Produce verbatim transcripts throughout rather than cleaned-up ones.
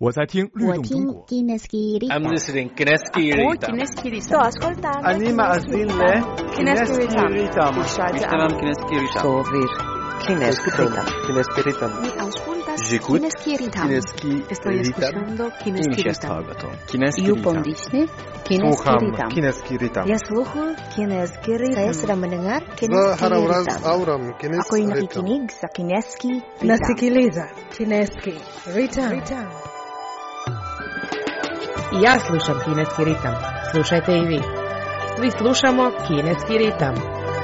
我在听律动中国。 I'm listening Kineski Ritam. Sto ascoltando. Anima azile Kineski Ritam. Ishtaram Kineski Ritam. Sovir Kineski Ritam. Kineski Ritam. Mi auscultas J'écoute Kineski Ritam. Kineski Estoy escuchando Kineski Ritam. Kineski You Ritam. pondisne Kineski Słucham Ritam. Kineski Ritam. Ya sluhu Kineski Ritam. Saya sedang mendengar Za Kineski harawraz Ritam. auram Kineski Ako yung Ritam. nakikinig sa Kineski Ritam. Nasikiliza Kineski Ritam. Ja slušam Kineski ritam. Slušajte i vi. Svi slušamo Kineski ritam.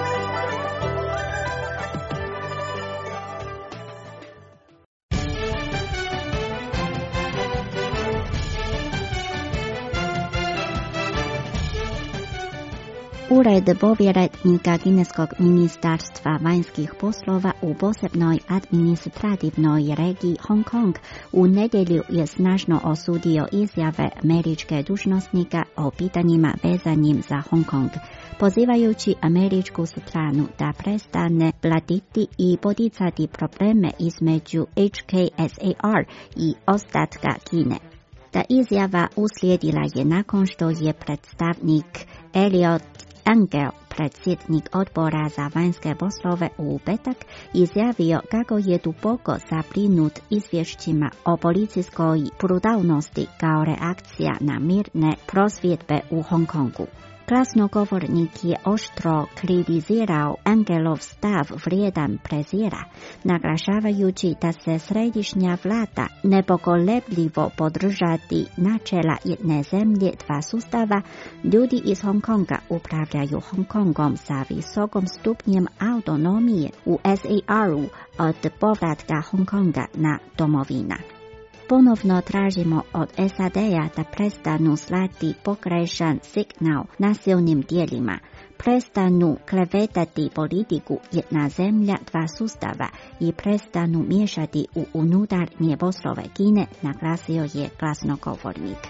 Ured povjerenika kineskog ministarstva vanjskih poslova u posebnoj administrativnoj regiji Hong Kong u nedjelju je snažno osudio izjave američke dužnosnika o pitanjima vezanim za Hong Kong, pozivajući američku stranu da prestane blatiti i poticati probleme između H K S A R i ostatka Kine. Ta izjava uslijedila je nakon što je predstavnik Elliot Engel, predsjednik odbora za vanjske poslove u petak, izjavio kako je duboko zabrinut izvješćima o policijskoj brutalnosti kao reakcija na mirne prosvjedbe u Hong Kongu. Glasnogovornik je oštro kritizirao Engelov stav vrijedan prezira, naglašavajući da se središnja vlada nepokolebljivo podržati načela jedne zemlje, dva sustava. Ljudi iz Hong Konga upravljaju Hong Kongom sa visokom stupnjem autonomije u S A R-u od povratka Hong Konga na domovina. Ponovno tražimo od S A D-a da prestanu slati pogrešan signal nasilnim dijelima, prestanu klevetati politiku jedna zemlja, dva sustava i prestanu miješati u unutarnje poslove Kine, naglasio je glasnogovornik.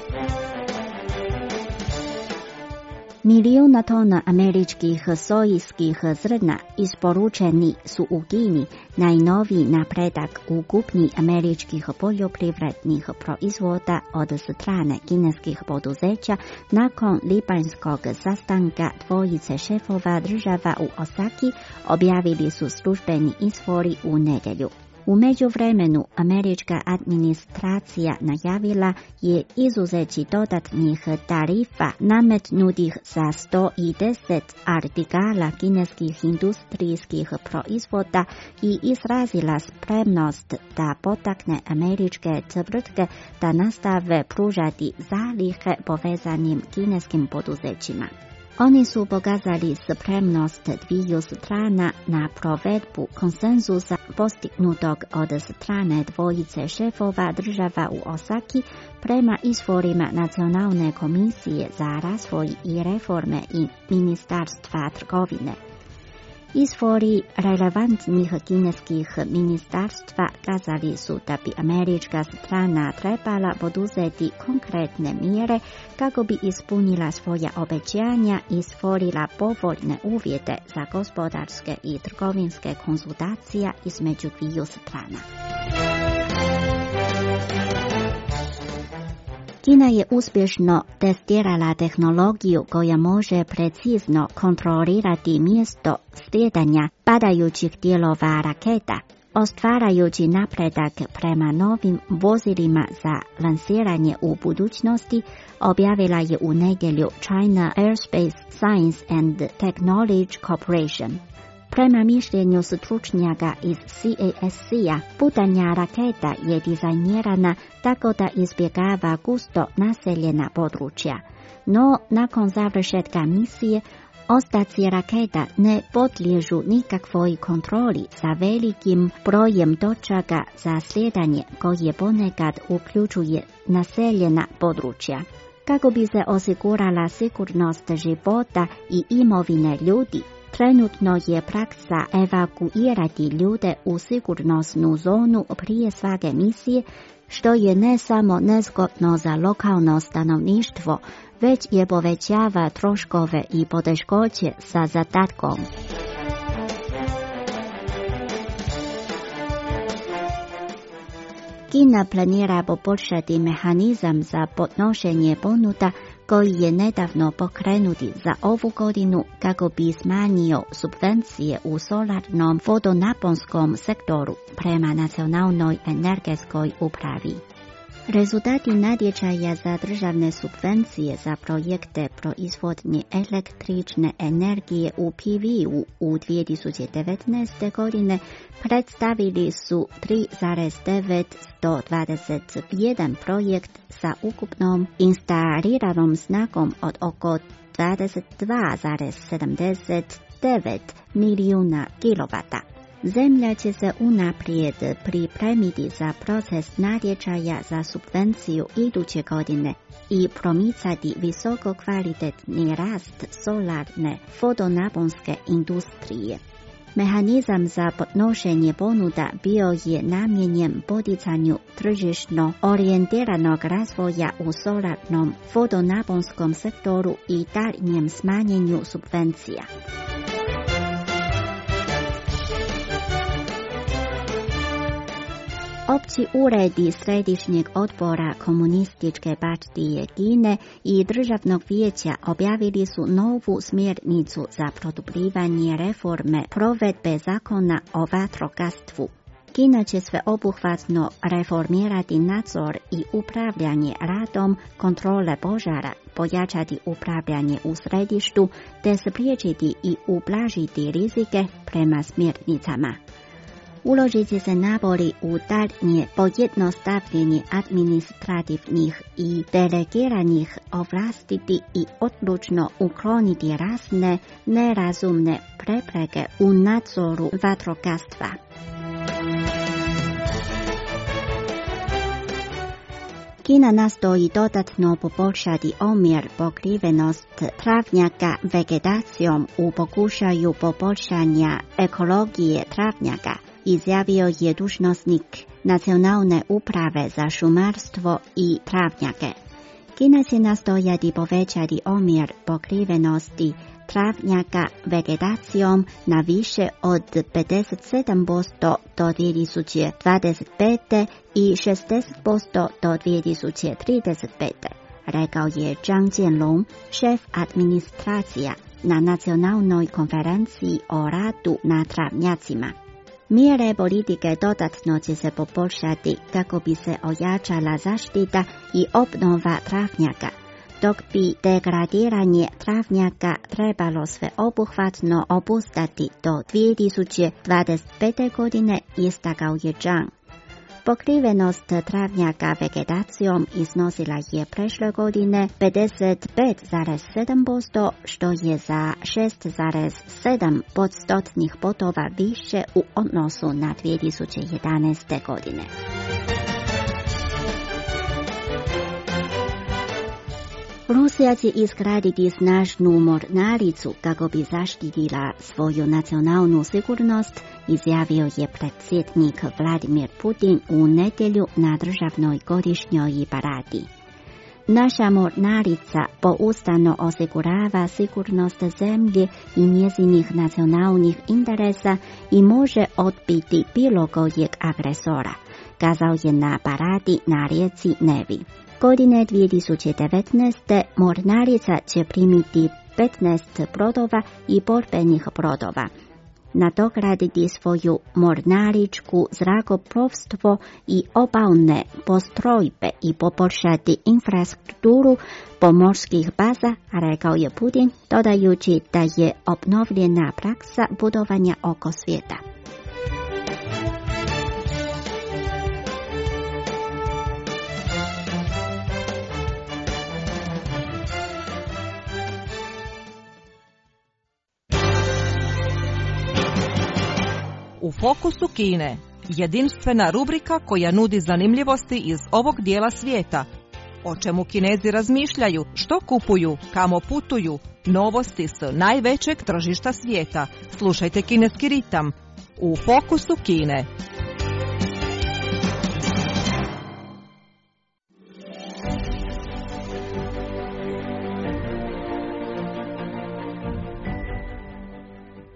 Milijuna tona američkih sojskih zrna isporučeni su u Kini, najnoviji napredak u kupnji američkih poljoprivrednih proizvoda od strane kineskih poduzeća nakon lipanjskog sastanka dvojice šefova država u Osaki, objavili su službeni izvori u nedjelju. U međuvremenu američka administracija najavila je izuzeći dodatnih tarifa nametnutih za sto deset artikala kineskih industrijskih proizvoda i izrazila spremnost da potakne američke tvrtke da nastave pružati zalihe povezanim kineskim poduzećima. Oni su pokazali spremnost dviju strana na provedbu konsenzusa postignutog od strane dvojice šefova država u Osaki prema izvorima Nacionalne komisije za razvoj i reforme i Ministarstva trgovine. Izvori relevantnih kineskih ministarstva kazali su da bi američka strana trebala poduzeti konkretne mjere kako bi ispunila svoja obećanja i stvorila povoljne uvjete za gospodarske i trgovinske konzultacije između dviju strana. Kina je uspješno testirala tehnologiju koja može precizno kontrolirati mjesto slijedanja padajućih dijelova raketa, ostvarajući napredak prema novim vozilima za lansiranje u budućnosti, objavila je u nedjelju China Aerospace Science and Technology Corporation. Prema mišljenju stručnjaka iz C A S C-a, putanja raketa je dizajnirana tako da izbjegava gusto naseljena područja. No, nakon završetka misije, ostaci raketa ne podliježu nikakvoj kontroli sa velikim brojem točaka za slijedanje koje ponekad uključuje naseljena područja. Kako bi se osigurala sigurnost života i imovine ljudi, trenutno je praksa evakuirati ljude u sigurnosnu zonu prije svake misije, što je ne samo nezgodno za lokalno stanovništvo, već je povećava troškove i poteškoće sa zadatkom. Kina planira poboljšati mehanizam za podnošenje ponuda koji je nedavno pokrenuti za ovu godinu kako bi smanjio subvencije u solarnom vodonaponskom sektoru prema nacionalnoj energetskoj upravi. Rezultati natječaja za državne subvencije za projekte proizvodnje električne energije u P V-u u dvije tisuće devetnaeste. godine predstavili su tri zarez devetsto dvadeset jedan projekt sa ukupnom instaliranom snagom od oko dvadeset dva zarez sedamdeset devet milijuna kilovata. Zemlja će se unaprijed pripremiti za proces natječaja za subvenciju iduće godine i promicati visoko kvalitetni rast solarne vodonaponske industrije. Mehanizam za podnošenje ponuda bio je namijenjen poticanju tržišno orijentiranog razvoja u solarnom vodonaponskom sektoru i daljnjem smanjenju subvencija. Opći uredi Središnjeg odbora Komunističke partije Kine i Državnog vijeća objavili su novu smjernicu za produbljivanje reforme provedbe zakona o vatrogastvu. Kina će sveobuhvatno reformirati nadzor i upravljanje radom kontrole požara, pojačati upravljanje u središtu te spriječiti i ublažiti rizike prema smjernicama. Uložit će se napori u daljnje pojednostavljenje administrativnih i delegiranih ovlastiti i odlučno ukloniti razne nerazumne prepreke u nadzoru vatrogastva. Kina nastoji dodatno poboljšati omjer pokrivenost travnjaka vegetacijom u pokušaju poboljšanja ekologije travnjaka, izjavio je dužnosnik Nacionalne uprave za šumarstvo i travnjake. Kina će nastojati povećati omjer pokrivenosti travnjaka vegetacijom na više od pedeset sedam posto do dvije tisuće dvadeset pete. i šezdeset posto do dvije tisuće trideset pete. rekao je Zhang Jianlong, šef administracija na nacionalnoj konferenciji o radu na travnjacima. Mjere politike dodatno će se poboljšati kako bi se ojačala zaštita i obnova travnjaka, dok bi degradiranje travnjaka trebalo sveobuhvatno obuzdati do dvije tisuće dvadeset pete. godine, istakao je Zhang. Pokrivenost travnjaka vegetacijom iznosila je prošle godine pedeset pet zarez sedam posto, što je za šest zarez sedam postotnih bodova više u odnosu na dvije tisuće jedanaeste. godine. Rusija će izgraditi snažnu mornaricu kako bi zaštitila svoju nacionalnu sigurnost, izjavio je predsjednik Vladimir Putin u nedjelju na državnoj godišnjoj paradi. Naša mornarica pouzdano osigurava sigurnost zemlje i njezinih nacionalnih interesa i može odbiti bilo kojeg agresora, kazao je na paradi na rijeci Nevi. Godine dvije tisuće devetnaeste. mornarica će primiti petnaest brodova i borbenih brodova, nadograditi svoju mornaričku zrakoplovstvo i obalne postrojbe i poboljšati infrastrukturu pomorskih baza, rekao je Putin, dodajući da je obnovljena praksa putovanja oko svijeta. U fokusu Kine, jedinstvena rubrika koja nudi zanimljivosti iz ovog dijela svijeta. O čemu Kinezi razmišljaju, što kupuju, kamo putuju, novosti s najvećeg tržišta svijeta. Slušajte Kineski ritam u fokusu Kine.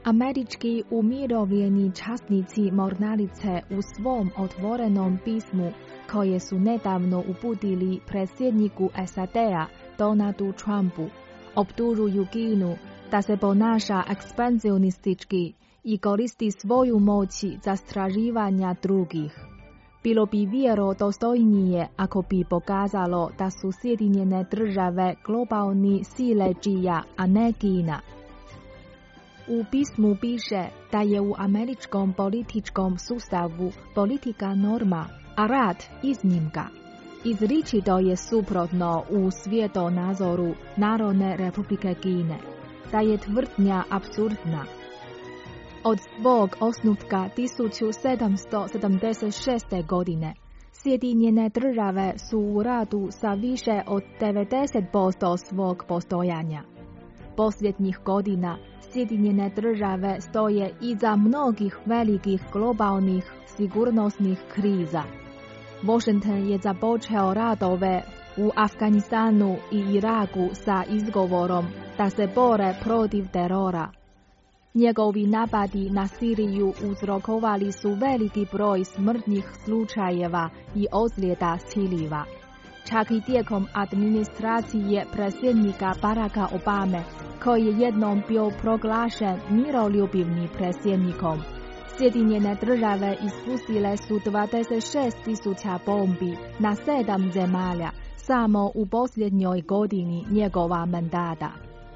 Američki umirovljeni časnici mornarice u svom otvorenom pismu koje su nedavno uputili predsjedniku S A D-a Donaldu Trumpu optužuju Kinu da se ponaša ekspanzionistički i koristi svoju moć za straživanja drugih. Bilo bi vjerodostojnije ako bi pokazalo da su Sjedinjene države globalni siledžija, a ne Kina. U pismu piše da je u američkom političkom sustavu politika norma, a rad iznimka. Izričito je suprotno u svjetonazoru Narodne Republike Kine, da je tvrdnja apsurdna. Od svog osnutka tisuću sedamsto sedamdeset šeste. godine Sjedinjene države su u radu sa više od devedeset posto svog postojanja. Posljednjih godina Sjedinjene države stoje iza mnogih velikih globalnih sigurnosnih kriza. Washington je započeo radove u Afganistanu i Iraku sa izgovorom da se bore protiv terora. Njegovi napadi na Siriju uzrokovali su veliki broj smrtnih slučajeva i ozljeda civila. Čak i tijekom administracije predsjednika Baracka Obame, koji je jednom bio proglašen miroljubivnim predsjednikom, Sjedinjene države ispustile su dvadeset šest tisuća bombi na sedam zemalja samo u posljednjoj godini njegova mandata.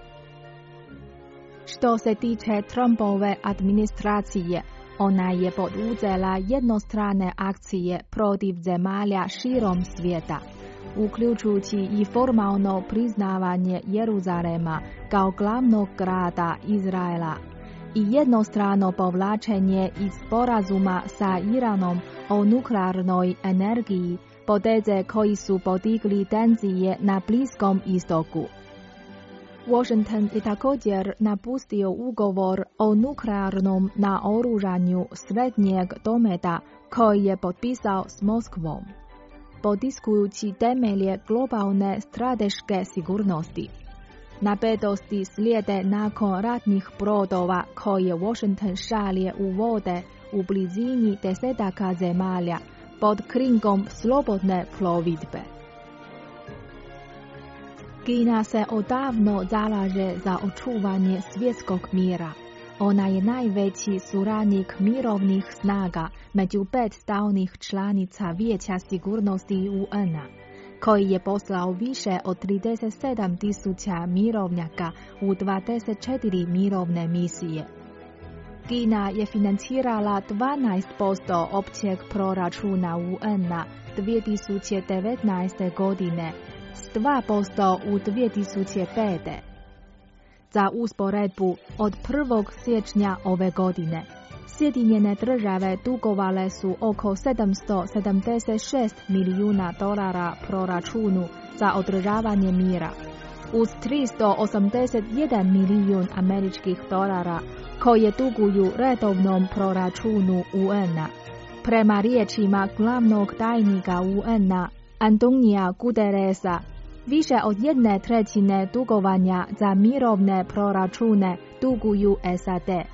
Što se tiče Trumpove administracije, ona je poduzela jednostrane akcije protiv zemalja širom svijeta, uključujući i formalno priznavanje Jeruzalema kao glavnog grada Izraela i jednostrano povlačenje iz sporazuma sa Iranom o nuklearnoj energiji, poteze koji su podigli tenzije na Bliskom istoku. Washington je također napustio ugovor o nuklearnom naoružanju srednjeg dometa koji je potpisao s Moskvom, potiskujući temelje globalne strateške sigurnosti. Napetosti slijede nakon ratnih brodova koje Washington šalje u vode u blizini desetaka zemalja pod krinkom slobodne plovidbe. Kina se odavno zalaže za očuvanje svjetskog mira. Ona je najveći suradnik mirovnih snaga među pet stalnih članica Vijeća sigurnosti U N-a, koji je poslao više od trideset sedam tisuća mirovnjaka u dvadeset četiri mirovne misije. Kina je financirala dvanaest posto općeg proračuna U N-a dvije tisuće devetnaeste. godine, s dva posto u dvije tisuće pete. Za usporedbu, od prvog siječnja ove godine, Sjedinjene države dugovale su oko sedamsto sedamdeset šest milijuna dolara proračunu za održavanje mira, uz tristo osamdeset jedan milijun američkih dolara koje duguju redovnom proračunu U N-a. Prema riječima glavnog tajnika U N-a Antonija Guterresa, više od jedne trećine dugovanja za mirovne proračune duguju S A D.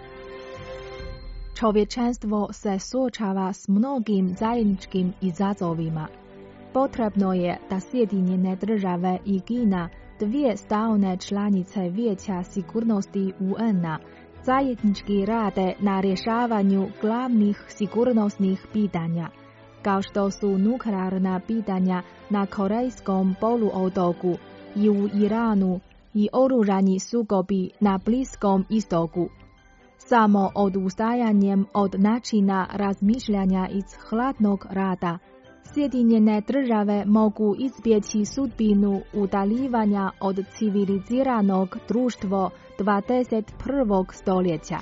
Čovječanstvo se suočava s mnogim zajedničkim izazovima. Potrebno je da Sjedinjene države i Kina, dvije stalne članice Vijeća sigurnosti U N-a, zajednički rade na rješavanju glavnih sigurnosnih pitanja, kao što su nuklearna pitanja na Korejskom poluotoku i u Iranu i oružani sukobi na Bliskom istoku. Samo odustajanjem od načina razmišljanja iz hladnog rata, Sjedinjene države mogu izbjeći sudbinu udaljivanja od civiliziranog društva dvadeset prvog stoljeća.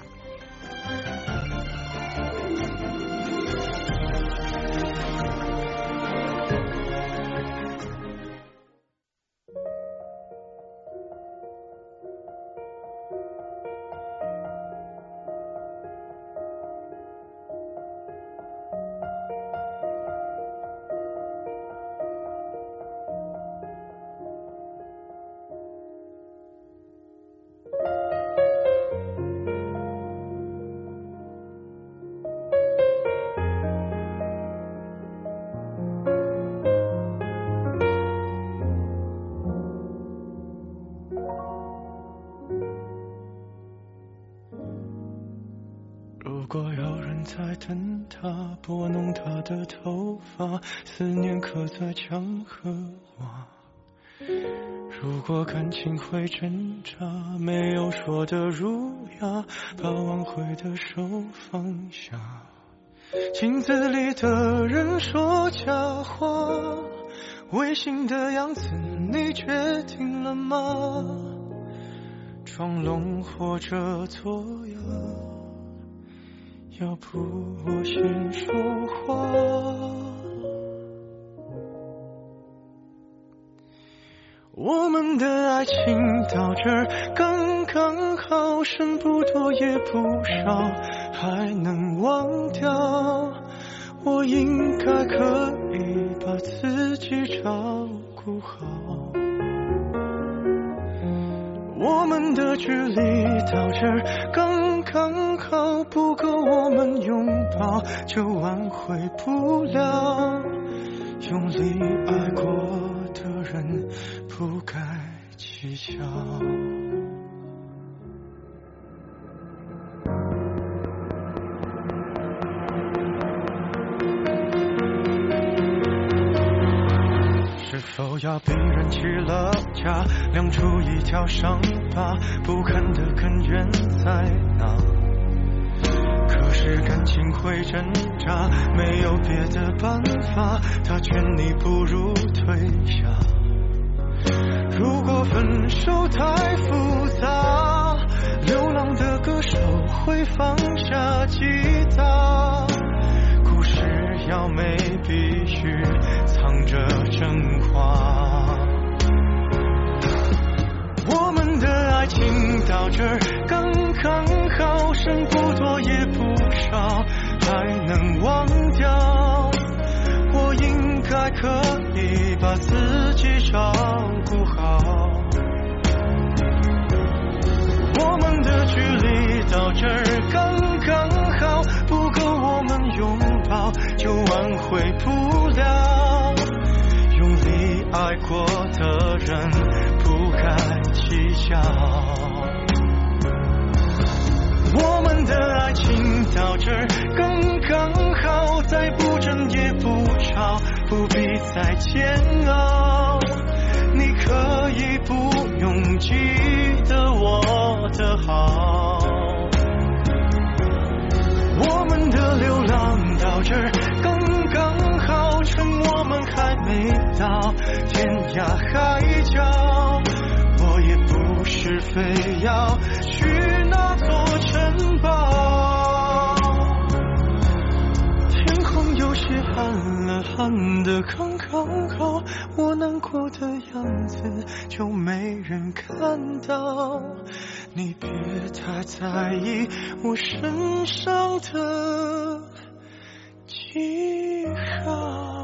在等他，拨弄他的头发，思念刻在墙和瓦。如果感情会挣扎，没有说的儒雅，把挽回的手放下。镜子里的人说假话，违心的样子你决定了吗？装聋或者作哑，要不我先说话。我们的爱情到这儿刚刚好，剩不多也不少，还能忘掉。我应该可以把自己照顾好。我们的距离到这儿刚刚好，不够我们拥抱就挽回不了。用力爱过的人不该计较。是否要逼人起了家，亮出一条伤疤，不堪的根源在哪？可是感情会挣扎，没有别的办法，他劝你不如退下。如果分手太复杂，流浪的歌手会放下吉他，故事要美必须藏着真话。我们的爱情到这儿刚刚好，剩不多也不少，还能忘掉。我应该可以把自己照顾好。我们的距离到这儿刚刚好，不够我们拥抱就挽回不了。用力爱过的人不该计较。我们的爱情到这儿刚刚好，再不争也不吵，不必再煎熬。你可以不用记得我的好。我们的流浪到这儿刚刚好，趁我们还没到天涯海角。我也不是非要去那座城堡，天空有些暗了，暗的刚刚好，我难过的样子就没人看到。你别太在意我身上的记号。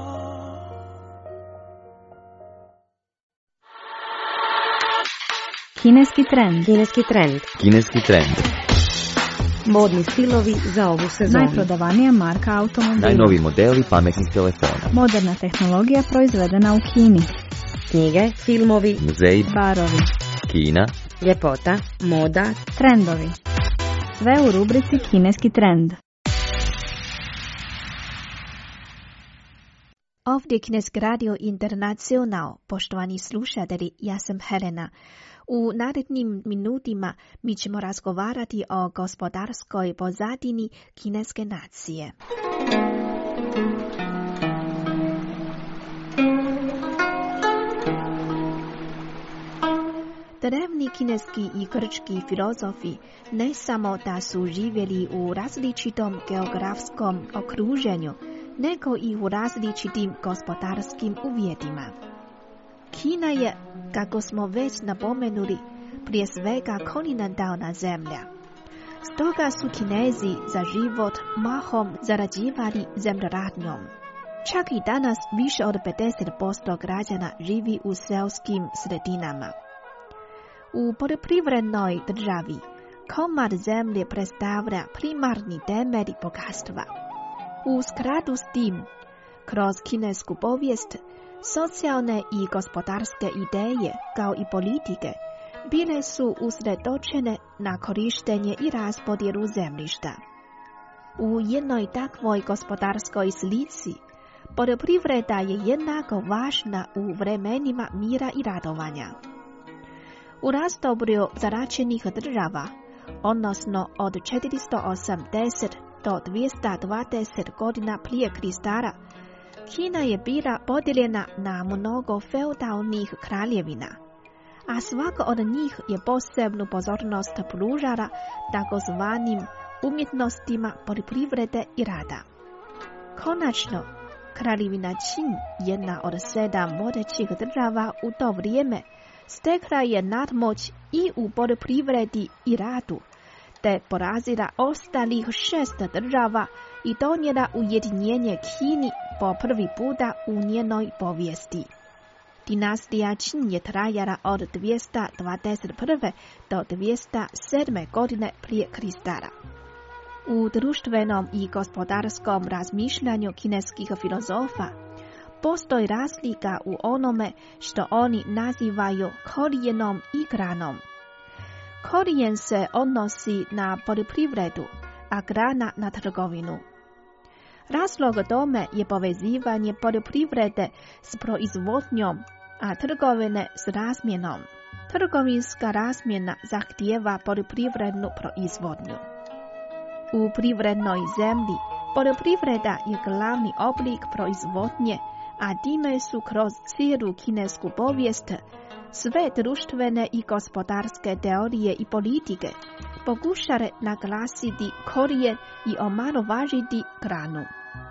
Kineski trend. Kineski trend. Kineski trend. Modni stilovi za ovu sezonu. Najprodavanija marka automobila. Najnoviji modeli pametnih telefona. Moderna tehnologija proizvedena u Kini. Knjige, filmovi, muzeji, barovi, Kina, ljepota, moda, trendovi. Sve u rubrici Kineski trend. Ovdje Kineski radio Internacional. Poštovani slušatelji, ja sam Helena. U narednim minutima mi ćemo razgovarati o gospodarskoj pozadini kineske nacije. Drevni kineski i grčki filozofi ne samo da su živjeli u različitom geografskom okruženju, nego i u različitim gospodarskim uvjetima. Kina je, kako smo već napomenuli, prije svega kontinentalna zemlja. Stoga su Kinezi za život mahom zarađivali zemljoradnjom. Čak i danas više od pedeset posto građana živi u seoskim sredinama. U poljoprivrednoj državi komad zemlje predstavlja primarni temelj bogatstva. U skladu s tim, kroz kinesku povijest, socijalne i gospodarske ideje, kao i politike, bile su usredočene na korištenje i raspodjelu zemljišta. U jednoj takvoj gospodarskoj slici poljoprivreda je jednako važna u vremenima mira i radovanja. U razdoblju zaračenih država, odnosno od četiristo osamdeset do dvjesto dvadeset godina prije Krista, Kina je bila podijeljena na mnogo feudalnih kraljevina, a svaka od njih je posebnu pozornost pružala takozvanim umjetnostima poljoprivrede i rada. Konačno, kraljevina Qin, jedna od sedam vodećih država u to vrijeme, stekla je nadmoć i u poljoprivredi i radu, te porazila ostalih šest država i donijela ujedinjenje Kini po prvi puta u njenoj povijesti. Dinastija Qin je trajala od dvjesto dvadeset prve do dvjesto sedme godine prije Krista. U društvenom i gospodarskom razmišljanju kineskih filozofa postoji razlika u onome što oni nazivaju korijenom i granom. Korijen se odnosi na poljoprivredu, a grana na trgovinu. Razlog tome je povezivanje poljoprivrede s proizvodnjom, a trgovine s razmjenom. Trgovinska razmjena zahtijeva poljoprivrednu proizvodnju. U privrednoj zemlji poljoprivreda je glavni oblik proizvodnje, a time su kroz cijelu kinesku povijest sve društvene i gospodarske teorije i politike pokušale naglasiti korijen i omalovažiti granu.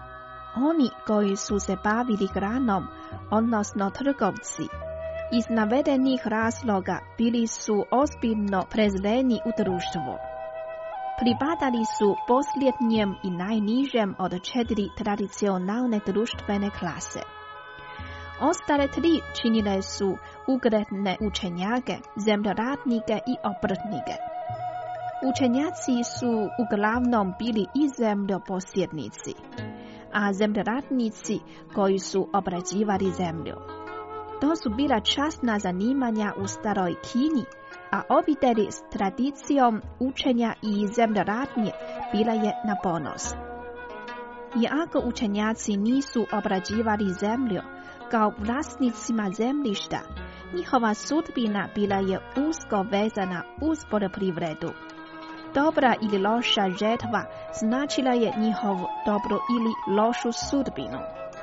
Oni koji su se bavili granom, odnosno trgovci, iz navedenih razloga bili su ozbiljno prezreni u društvu. Pripadali su posljednjem i najnižem od četiri tradicionalne društvene klase. Ostale tri činile su ugledne učenjake, zemljoradnike i obrtnike. Učenjaci su uglavnom bili i zemljoposjednici, a zemljoradnici koji su obrađivali zemlju. To su bila časna zanimanja u staroj Kini, a obitelji s tradicijom učenja i zemljoradnje bila je na ponos. Iako učenjaci nisu obrađivali zemlju kao vlasnicima zemljišta, njihova sudbina bila je usko vezana uz poljoprivredu. Dobra ili loša žetva značila je njihovu dobru ili lošu sudbinu.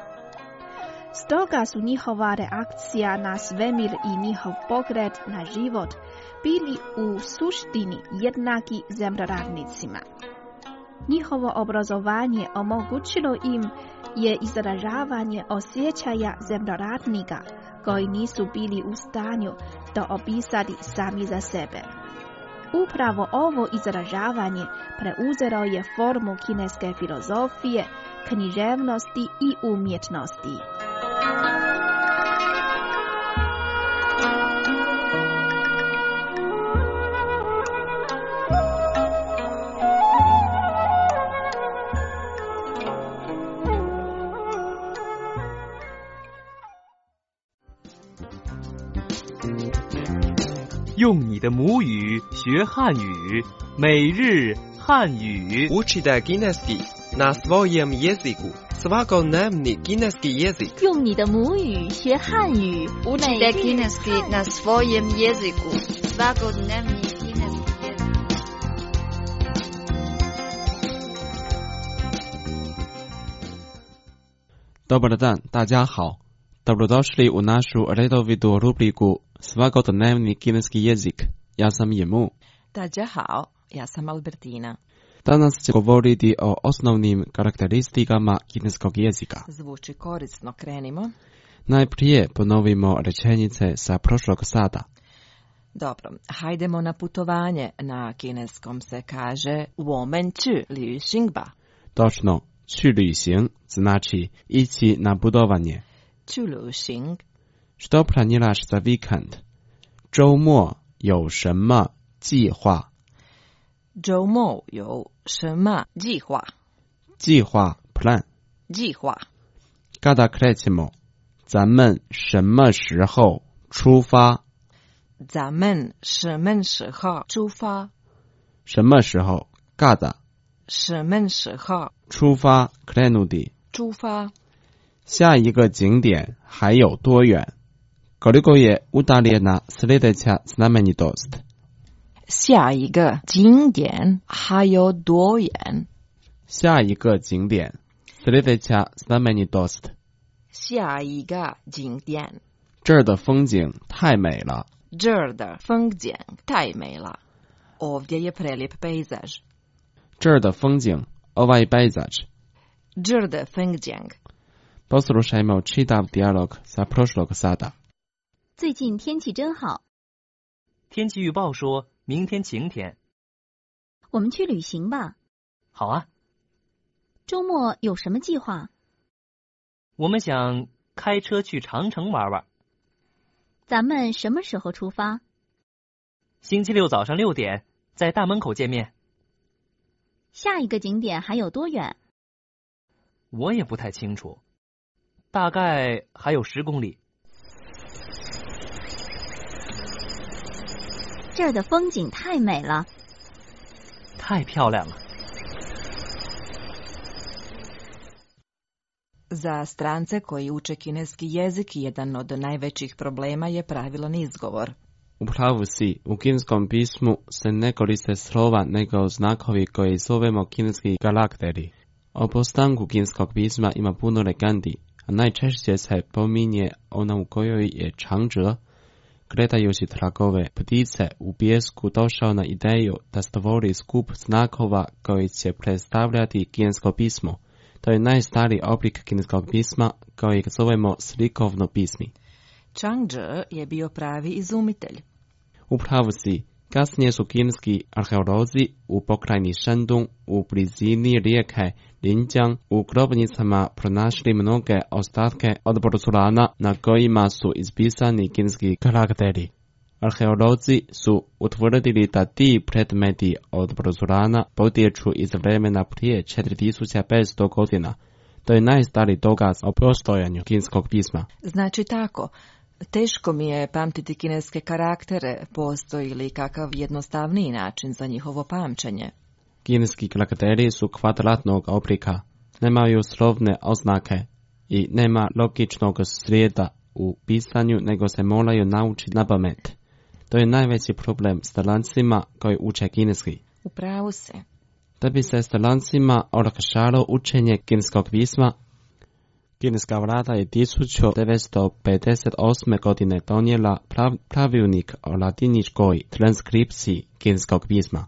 Stoga su njihova reakcija na svemir i njihov pogled na život bili u suštini jednaki zemljoradnicima. Njihovo obrazovanje omogućilo im je izražavanje osjećaja zemljoradnika koji nisu bili u stanju to opisati sami za sebe. Upravo ovo izražavanje preuzelo je formu kineske filozofije, književnosti i umjetnosti. 用你的母语学汉语，每日汉语。 Učite kineski na svojem jeziku. Svakodnevni kineski jezik. 用你的母语学汉语。 Učite kineski na svojem jeziku. Svakodnevni kineski jezik. Dobar dan, 大家好。Dobrodošli u našu redovitu rubriku Svakodnevni kineski jezik. Ja sam Jemu. 大家好, ja sam Albertina. Danas će govoriti o osnovnim karakteristikama kineskog jezika. Zvuči korisno, krenimo. Najprije ponovimo rečenice sa prošlog sata. Dobro, hajdemo na putovanje. Na kineskom se kaže 我们去旅行吧. Točno, 去旅行 znači ići na putovanje. 去旅行. Što planiraš za vikend? 周末有什么计划？ 周末有什么计划？ 计划 plan 计划 Kada krećemo? 咱们什么时候出发？ 咱们什么时候出发？ 什么时候 Kada 是门是号。 出发 krenuti。 出发。 下一个景点还有多远？ Koliko je udaljena sljedeća znamenitost? 下一个景点还有多远？ 下一个景点 sljedeća znamenitost。 下一个景点。 这儿的风景太美了。 这儿的风景太美了。Ovdje je prelijep pejzaž. 这儿的风景 ovaj pejzaž。 这儿的风景。 Poslušajmo čitav dijalog sa prošlog sata。 最近天气真好。 天气预报说明天晴天。 我们去旅行吧。 好啊。 周末有什么计划？ 我们想开车去长城玩玩。 咱们什么时候出发？ 星期六早上六点，在大门口见面。 下一个景点还有多远？ 我也不太清楚，大概还有十公里。 这儿的风景太美了。 太漂亮了。 Za strance koji uče kineski jezik, jedan od najvećih problema je pravilan izgovor. U pravu si, u kineskom pismu se ne koriste slova nego znakovi koji zovemo kineski karakteri. O postanku kineskog pisma ima puno legendi, a najčešće se pominje ona u kojoj je Changzhe, gledajući tragove ptice u pijesku, došao na ideju da stvori skup znakova koji će predstavljati kinesko pismo. To je najstariji oblik kineskog pisma kojeg zovemo slikovno pismi. Changzhe je bio pravi izumitelj. U pravu si, kasnije su kineski arheolozi u pokrajini Shandong u blizini rijeke Linjiang u grobnicama pronašli mnoge ostatke od porculana na kojima su ispisani kineski karakteri. Arheolozi su utvrdili da ti predmeti od porculana potječu iz vremena prije četiri tisuće petsto godina. To je najstariji dokaz o postojanju kineskog pisma. Znači tako, teško mi je pamtiti kineske karaktere, postoji li kakav jednostavniji način za njihovo pamćenje? Kineski karakteri su kvadratnog oblika, nemaju slovne oznake i nema logičnog slijeda u pisanju, nego se moraju naučiti na pamet. To je najveći problem strancima koji uče kineski. U pravu se. Da bi se strancima olakšalo učenje kineskog pisma, kineska vlada je tisuću devetsto pedeset osme. godine donijela prav, pravilnik o latiničkoj transkripciji kineskog pisma.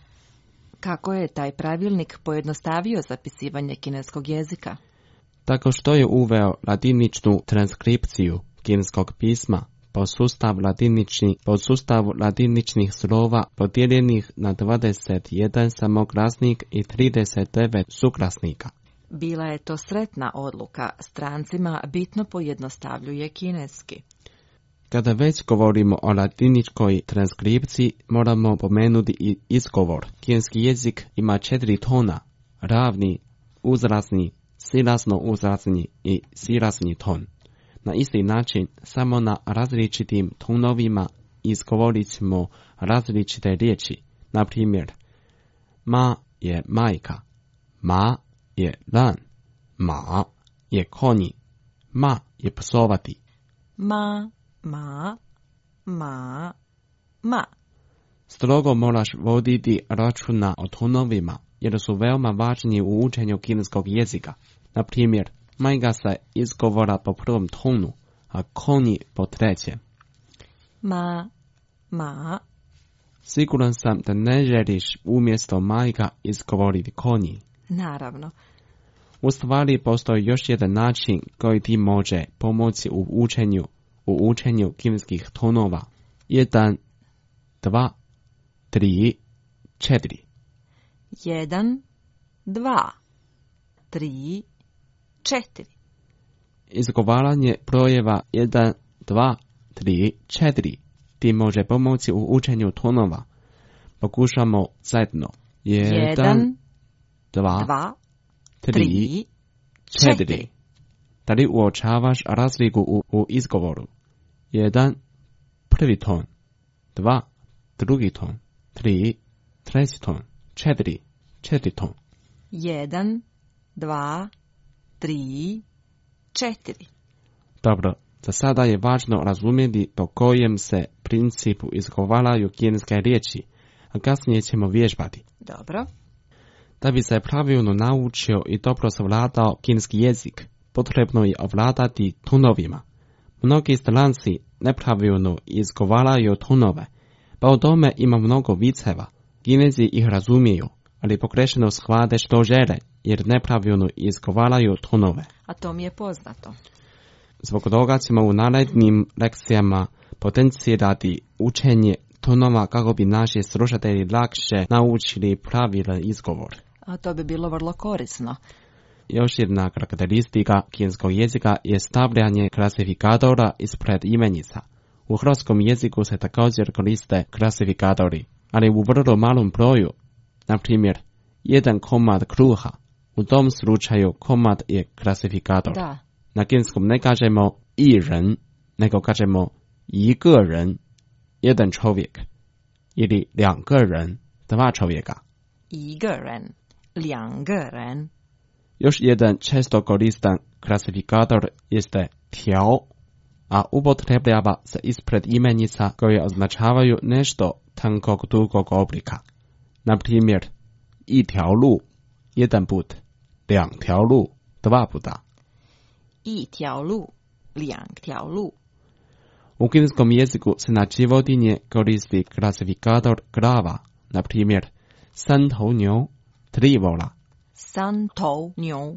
Kako je taj pravilnik pojednostavio zapisivanje kineskog jezika? Tako što je uveo latiničnu transkripciju kineskog pisma po sustav latinični, po sustavu latiničnih slova podijeljenih na dvadeset jedan samoglasnik i trideset devet suglasnika. Bila je to sretna odluka, strancima bitno pojednostavljuje kineski. Kada već govorimo o latiničkoj transkripciji, moramo pomenuti i izgovor. Kineski jezik ima četiri tona, ravni, uzrazni, silazno uzrazni i silazni ton. Na isti način, samo na različitim tonovima izgovorit ćemo različite riječi. Na primjer, ma je majka, ma je lan, ma je konji, ma je psovati. Ma, ma, ma, ma. Strogo moraš voditi računa o tonovima, jer su veoma važni u učenju kineskog jezika. Na primjer, majka se izgovora po prvom tonu, a konji po trećem. Ma, ma. Siguran sam da ne želiš umjesto majka izgovoriti konji. Naravno. U stvari postoji još jedan način koji ti može pomoći u učenju, u učenju kineskih tonova. Jedan, dva, tri, četiri. Jedan, dva, tri, četiri. Izgovaranje brojeva jedan, dva, tri, četiri ti može pomoći u učenju tonova. Pokušamo zajedno. Jedan, dva, dva tri, tri četiri. Da li uočavaš razliku u, u izgovoru? Jedan, prvi ton. Dva, drugi ton. Tri, treći ton. Četiri, četiri ton. Jedan, dva, tri, četiri. Dobro, za sada je važno razumjeti po kojem se principu izgovaraju kineske riječi, a kasnije ćemo vježbati. Dobro. Da bi se pravilno naučio i dobro savladao kineski jezik, potrebno je ovladati tonovima. Mnogi stranci nepravilno izgovaraju tonove, pa o tome ima mnogo viceva. Kinezi ih razumiju, ali pogrešno shvate što žele, jer nepravilno izgovaraju tonove. A to mi je poznato. Zbog toga ćemo u narednim lekcijama potencirati učenje tonova kako bi naši slušatelji lakše naučili pravilan izgovor. A to bi bilo vrlo korisno. Još jedna karakteristika kineskog jezika je stavljanje klasifikatora ispred imenica. U hrvatskom jeziku se također koriste klasifikatori, ali u vrlo malom broju. Na primjer, jedan komad kruha. U tom slučaju komad je klasifikator. Da. Na kineskom ne kažemo i ren, nego kažemo i ge ren, jedan čovjek, ili liang ge ren, dva čovjeka. I ge ren, liang ge ren. Još jedan često koristan klasifikator jeste tiao, a upotrebljava se ispred imenica koje označavaju nešto tankog dugog oblika. Na primjer, i tiao lu, jedan put, liang tiao lu, dva puta. I tiao lu, liang tiao lu. U kineskom jeziku se na životinje koristi klasifikator glava, na primjer, san tou niu, tri vola. San tou niu.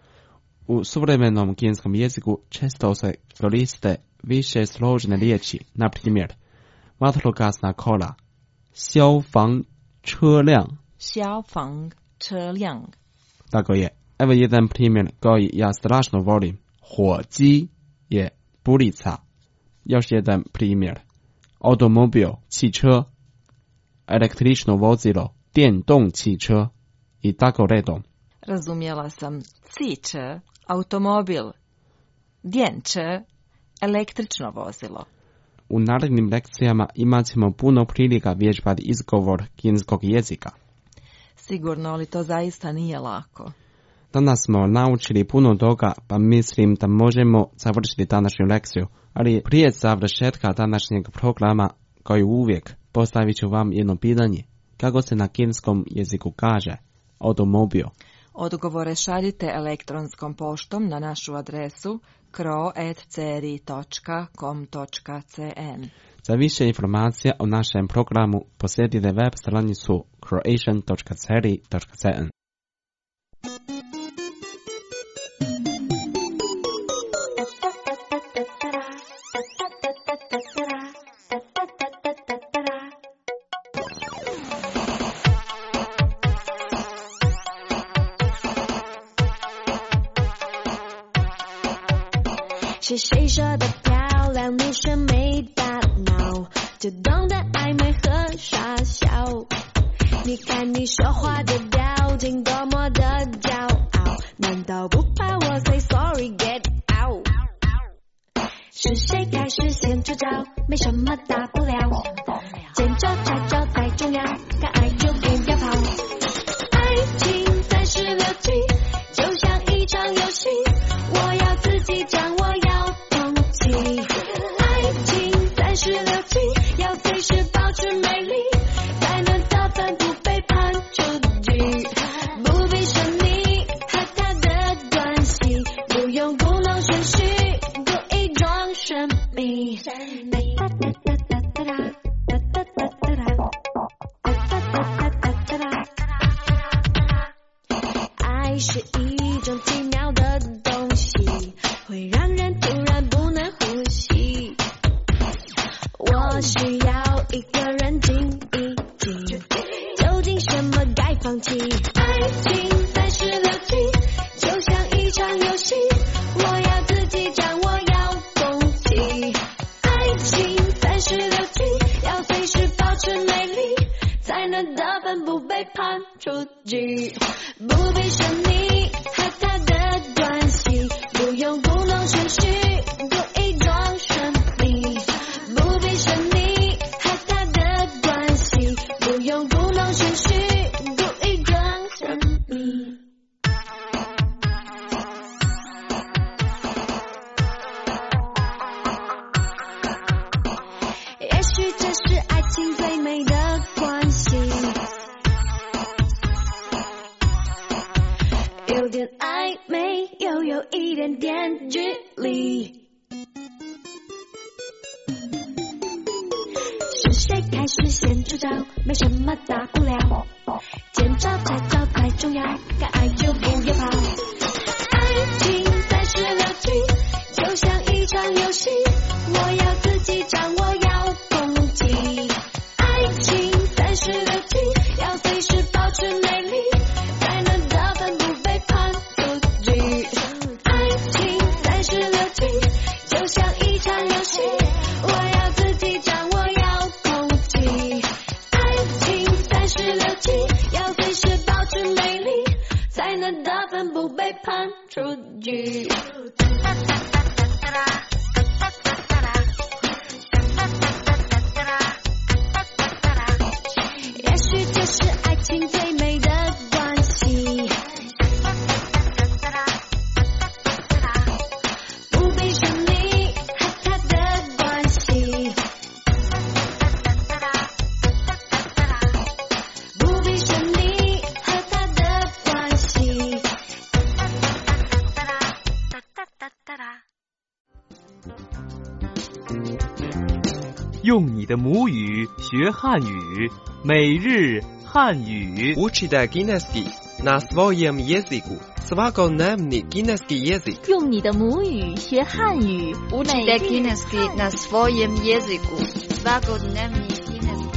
U suvremenom kineskom jeziku često se koriste više složene riječi, na primjer, vatrogasna kola, xiao fang che liang. Xiao fang che liang. Tako je. Evo jedan primjer koji ja strašno volim. Huoji je bulica. Još jedan primjer. Automobil, 汽车. Električno vozilo, 电动汽车. I tako redom. Razumjela sam. 汽车, automobil. 电车, električno vozilo. U narednim lekcijama imat ćemo puno prilika vježbati izgovor kineskog jezika. Sigurno, ali to zaista nije lako. Danas smo naučili puno toga, pa mislim da možemo završiti današnju lekciju, ali prije završetka današnjeg programa, koji uvijek, postavit ću vam jedno pitanje. Kako se na kineskom jeziku kaže automobil? Odgovore šaljite elektronskom poštom na našu adresu kro at ceri točka com točka cn. Za više informacija o našem programu posjetite web stranicu croatian točka ceri točka cn. 是谁说的漂亮女生没大脑，就懂得暧昧和傻笑。你看你说话的表情多么的骄傲，难道不怕我 say sorry get out？ 是谁开始先出招？没什么大不了，见招拆招太重要，敢爱就别飘跑。爱情三十六计，就像一场游戏，我要自己掌握。爱情三十六计，要随时保持美丽，才能得分不被判出局。不必说你和他的关系，不用故弄玄虚，故意装神秘。爱是一种奇妙的东西，会让人突然不能呼吸。我需要一个人静一静，究竟什么该放弃？爱情三十六计，就像一场游戏，我要自己掌握，要攻击。爱情三十六计，要随时保持美丽，才能得分不被判出局。不必说你和他的关系，不用故弄玄虚，故意装神秘。不必说你和他的关系，不用故弄玄虚，故意装神秘。 许这是爱情最美的关系，有点暧昧，又有一点点距离。是谁开始先出招？没什么大不了，见招拆招太重要，敢爱就不要跑。爱情三十六计，就像一场游戏，我要自己掌握，要攻击。爱情三十六计，要随时保持美丽，才能得分不被判出局。爱情三十六计，就像一场游戏，我要自己掌握，要攻击。爱情三十六计，要随时保持美丽，才能得分不被判出局。也许这是爱情最美的关系，不必说你和他的关系，不必说你和他的关系。 用你的母语学汉语，每日汉语。 Учите кінеський на своєму язику. Свободний кінеський язик. 用你的母语学汉语， Учите кінеський на своєму язику. Свободний кінеський язик.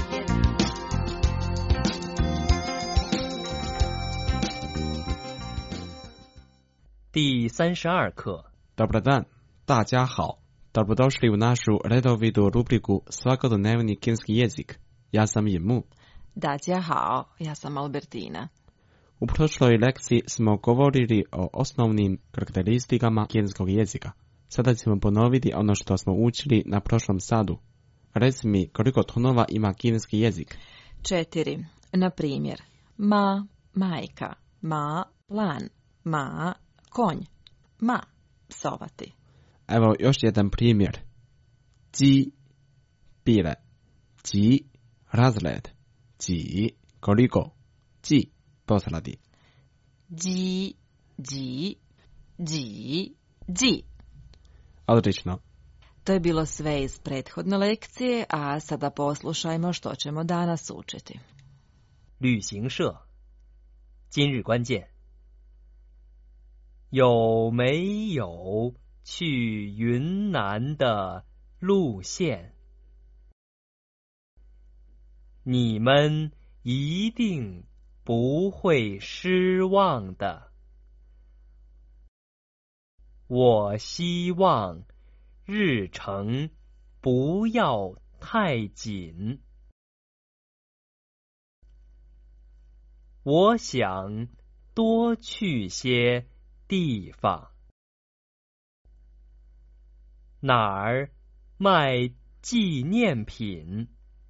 第三十二课。 Dobar dan, 大家好。Dobrodošli u našu redovitu rubriku Svakodnevni kineski jezik. Ja sam Jimu. 大家好, ja sam Albertina. U prošloj lekciji smo govorili o osnovnim karakteristikama kineskog jezika. Sada ćemo ponoviti ono što smo učili na prošlom satu. Reci mi koliko tonova ima kineski jezik. Četiri. Na primjer, ma, majka, ma, lan, ma, konj, ma, psovati. Evo još jedan primjer. Ji, bile. Ji, razred. Ji, koliko. Ji, poslati. Ji, ji, ji, ji. Odlično. To je bilo sve iz prethodne lekcije, a sada poslušajmo što ćemo danas učiti. 旅行社，今日关键。有没有去云南的路线？你们一定不会失望的。我希望日程不要太紧。我想多去些地方。哪儿卖纪念品？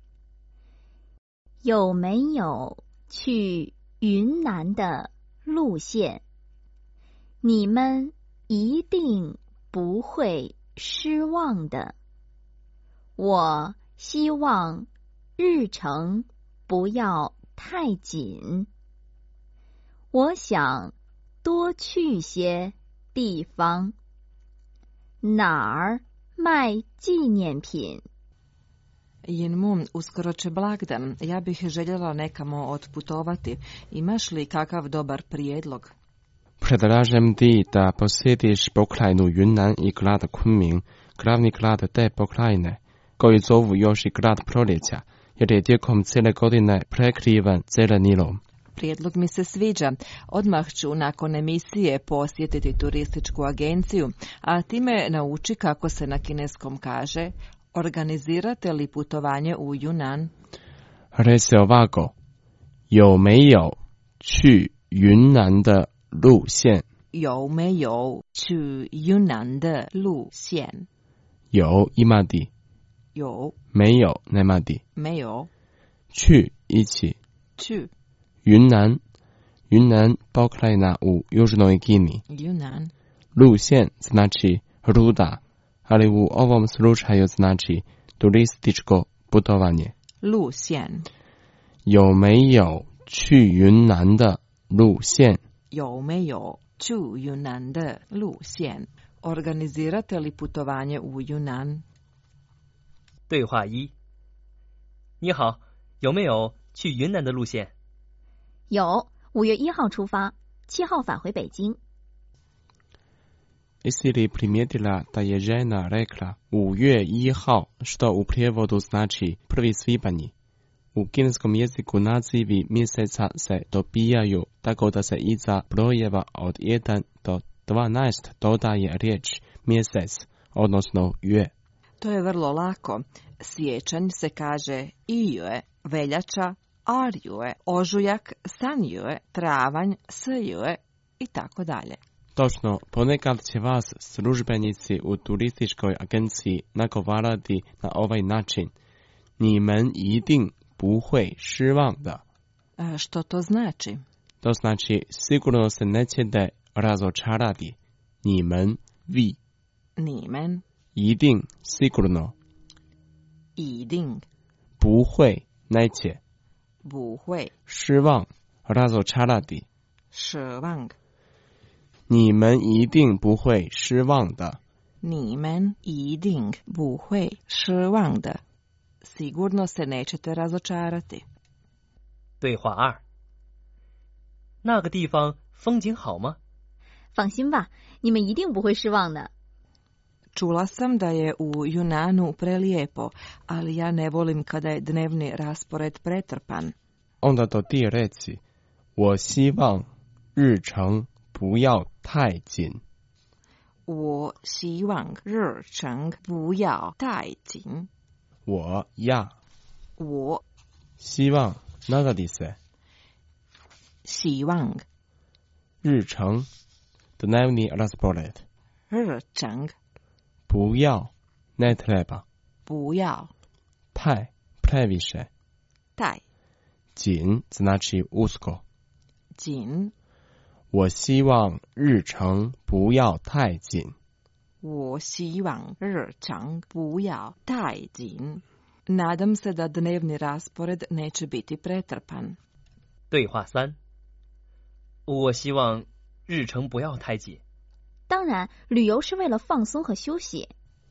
有没有去云南的路线？你们一定不会失望的。我希望日程不要太紧。我想多去些地方。哪儿卖纪念品？ Jinmu, uskoro će blagdan. Ja bih željela nekamo otputovati. Imaš li kakav dobar prijedlog? Predlažem ti da posjetiš pokrajinu Yunnan i grad Kunming, glavni grad te pokrajine, koji zovu još i grad proljeća, jer je tijekom cijele godine prekriven zelenilom. Prijedlog mi se sviđa. Odmah ću nakon emisije posjetiti turističku agenciju, a time nauči kako se na kineskom kaže organizirate li putovanje u Yunnan? Reci ovako. 有没有去云南的路线？ 有没有去云南的路线？ 有 ima di. 有没有 nema di. 没有去一起去云南云南 pokrajina u Južnoj Kini. Yunnan. 路线 znači ruta, ali u ovom slučaju znači turističko putovanje. 路线有没有去云南的路线？ 有没有去云南的路线 Organizirate li putovanje u Yunnan? 对话一：你好，有没有去云南的路线？ 有，五月一号出发，七号返回北京。 Jesi li primijetila da je žena rekla 五月一号, što u prijevodu znači prvi svibanj? U kineskom jeziku nazivi mjeseca se dobijaju tako da se iza brojeva od jedan do dvanaest dodaje riječ mjesec, odnosno jue. To je vrlo lako. Siječanj se kaže ijue, veljača arjue, ožujak sanjue, travanj sjue i tako dalje. Točno, ponekad će vas službenici u turističkoj agenciji nagovarati na ovaj način. 你们一定不会失望的. A što to znači? To znači sigurno se nećete razočarati. 你们 vi. 你们一定 sigurno. 一定不会 neće. 不会失望 razočarati. 失望你们一定不会失望的。 你们一定不会失望的。Sigurno se nećete razočarati. 对话二：那个地方风景好吗？ 放心吧，你们一定不会失望的。 Čula sam da je u Junanu prelijepo, ali ja ne volim kada je dnevni raspored pretrpan. Onda to ti reci: 我希望日程不要太紧。 我希望日程不要太紧。 我呀， 我希望那个意思。 希望日程 dnevni raspored 日程不要 ne treba 不要太 previše 太紧 znači usko 紧我希望日程不要太紧。 我希望日程不要太紧。Nadam se da dnevni raspored neće biti pretrpan. 对话三：我希望日程不要太紧。 当然，旅游是为了放松和休息。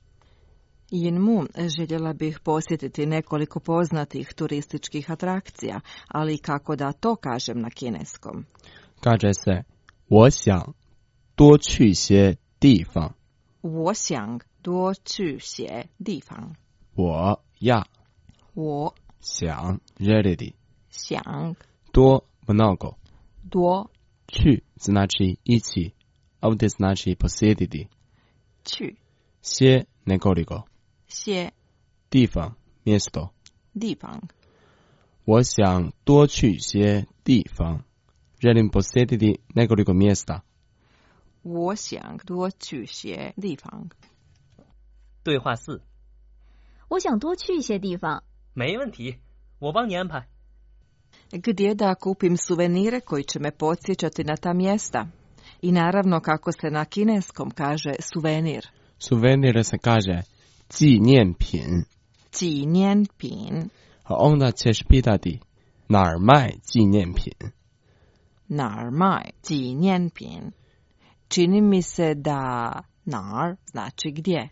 Jinmu, željela bih posjetiti nekoliko poznatih turističkih atrakcija, ali kako da to kažem na kineskom? Kaže se 我想多去些地方。 我想多去些地方。 我呀， 我想 željeti 想多 mnogo 多去 znači ići, ovdje znači posjetiti 去些 nekoliko 些地方 mjesto 地方。 我想多去些地方， želim posjetiti nekoliko mjesta。 我想多去些地方。 对话四： 我想多去一些地方。 没问题，我帮你安排。 Gdje da kupim suvenire koji će me podsjećati na ta mjesta? I naravno kako se na kineskom kaže suvenir. Suvenir se kaže 纪念品。 纪念品。 A onda ćeš pitati 哪儿卖纪念品？ 哪儿卖纪念品？ Čini mi se da nar znači gdje.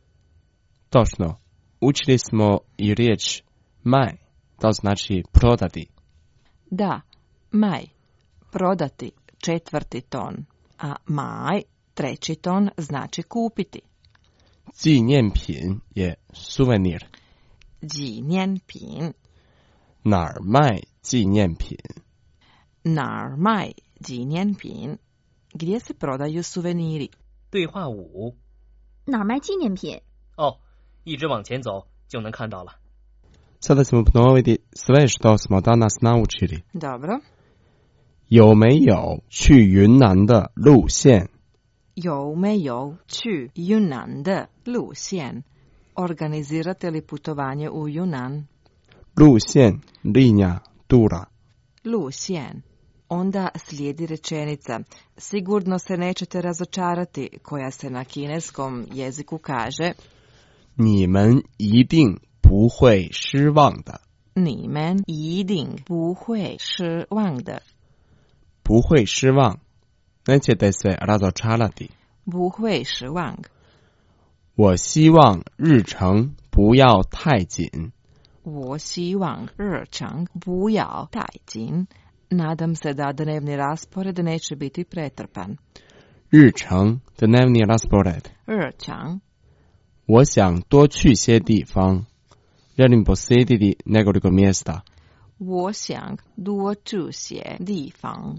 Točno. Učili smo i riječ maj, to znači prodati. Da, maj, prodati, četvrti ton, a maj, treći ton, znači kupiti. 纪念品 je suvenir. 纪念品。 哪儿卖纪念品？ 哪儿卖纪念品？ Gdje se prodaju suveniri? 对话五： 哪儿卖纪念品？ 哦，一直往前走就能看到了。 Sada ćemo ponoviti sve što smo danas naučili. Dobro. 有没有去云南的路线？ 有没有去云南的路线？ Organizirate li putovanje u Yunnan? 路线 linja tura. 路线 Onda slijedi rečenica sigurno se nećete razočarati koja se na kineskom jeziku kaže 你们一定不不会失望的。 你们一定不会失望的。 不会失望。Nećete se razočarati。 不会失望。 我希望日程不要太紧。 我希望日程不要太紧。Nadam se da dnevni raspored neće biti pretrpan. 日程 dnevni raspored. 日程。 我想多去些地方。Želim posjetiti nekoliko mjesta. 我想多去些地方。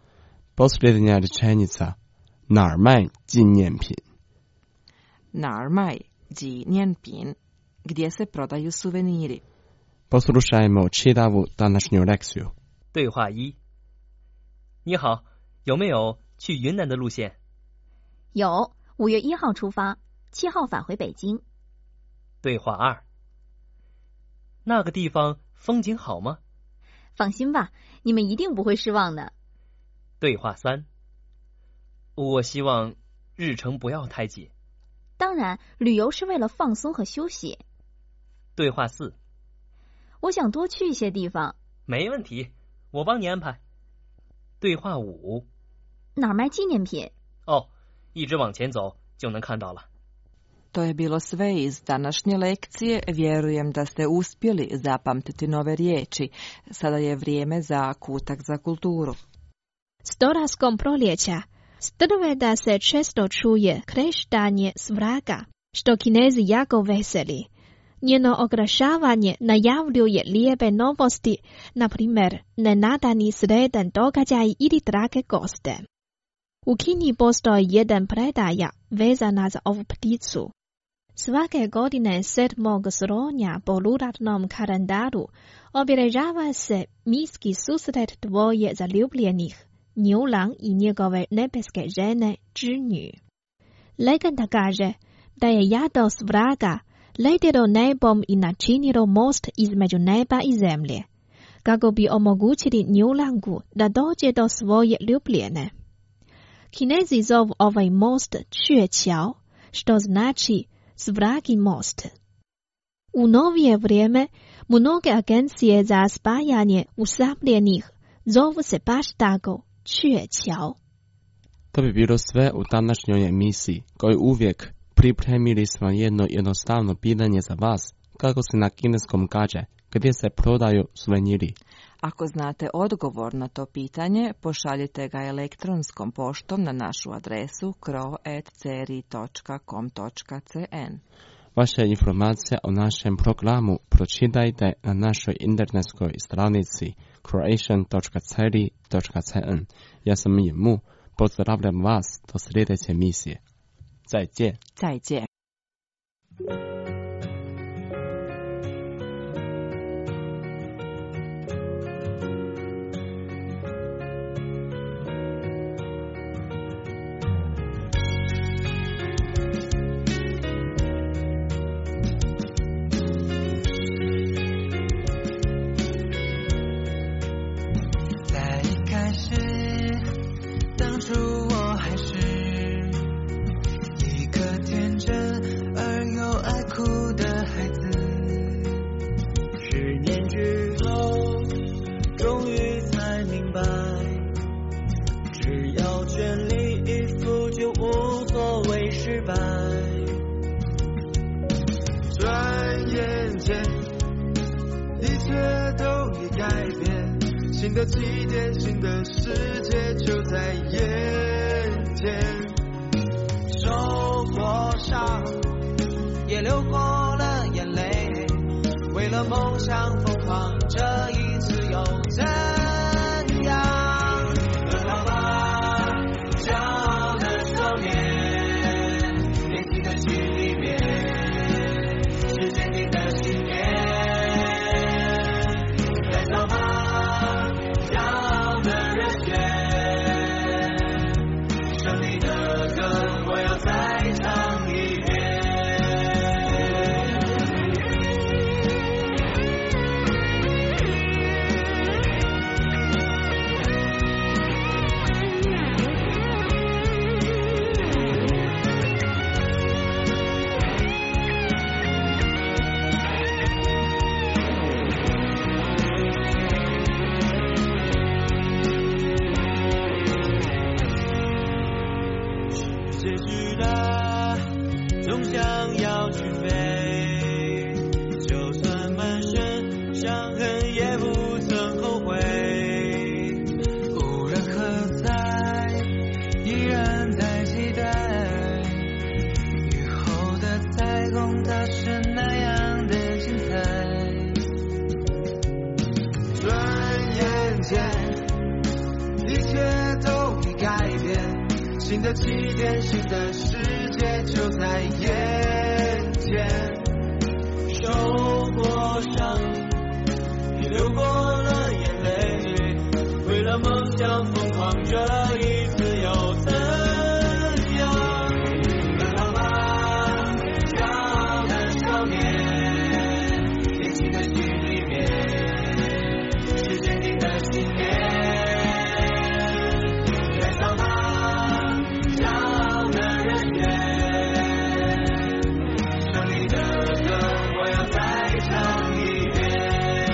Posljednja rečenica. 哪儿卖纪念品？ 哪儿卖纪念品？ Gdje se prodaju suveniri? Poslušajmo čitavu današnju lekciju. 对话一：你好，有没有去云南的路线？ 有，五月一号出发，七号返回北京。 对话二：那个地方风景好吗？ 放心吧，你们一定不会失望的。 对话三：我希望日程不要太紧。 当然，旅游是为了放松和休息。 对话四： 我想多去一些地方。 没问题，我帮你安排。对话五： 哪儿卖纪念品？ 哦，一直往前走就能看到了。 To je bilo sve iz današnje lekcije. Vjerujem da ste uspjeli zapamtiti nove riječi. Sada je vrijeme za kutak za kulturu. S dolaskom proljeća strveda se često čuje kreštanje svraga, što Kinezi jako veseli. Njeno okrašavanje najavljuje lijepe novosti, na primjer nenadani sredan događaj ili drage goste. U Kini postoji jedan predaja vezana za ovu pticu. Svake godine sedmog srpnja po lunarnom kalendaru obilježava se mitski susret dvoje zaljubljenih, Njulang i njegove nebeske žene Zhinyu. Legenda kaže da je jado svraga letjelo nebom i načinilo most između neba i zemlje, kako bi omogućili Njulangu da dođe do svoje ljubljene. Kinezi zovu ovaj most Queqiao, što znači svragi most. U novije vrijeme mnoge agencije za spajanje usamljenih zovu se baš tako Queqiao. To bi bilo sve u današnjoj emisiji. Kao i uvijek, pripremili smo jedno jednostavno pitanje za vas. Kako se na kineskom kaže, gdje se prodaju suveniri? Ako znate odgovor na to pitanje, pošaljite ga elektronskom poštom na našu adresu kro at ceri točka com točka cn. Vaše informacije o našem programu pročitajte na našoj internetskoj stranici croatian točka ceri točka cn. Ja sam Jimu, pozdravljam vas do sljedeće emisije. 再见。 再见。 在一开始，当初我还是一个天真而又爱哭的孩子。十年之后，终于才明白，只要全力以赴就无所谓失败。转眼间，一切都已改变。新的起点，新的世界就在眼前。受过伤，也流过了眼泪，为了梦想疯狂，这一次又怎样？奔跑吧，骄傲的少年，年轻的心里面是坚定的信念。燃烧吧！ 新的起点，新的世界就在眼前。受过伤，也流过了眼泪，为了梦想疯狂这一次又怎样？奔跑吧，骄傲的少年，年轻的心里面是坚定的信念。燃烧吧，骄傲的热血，胜利的歌我要再唱一遍。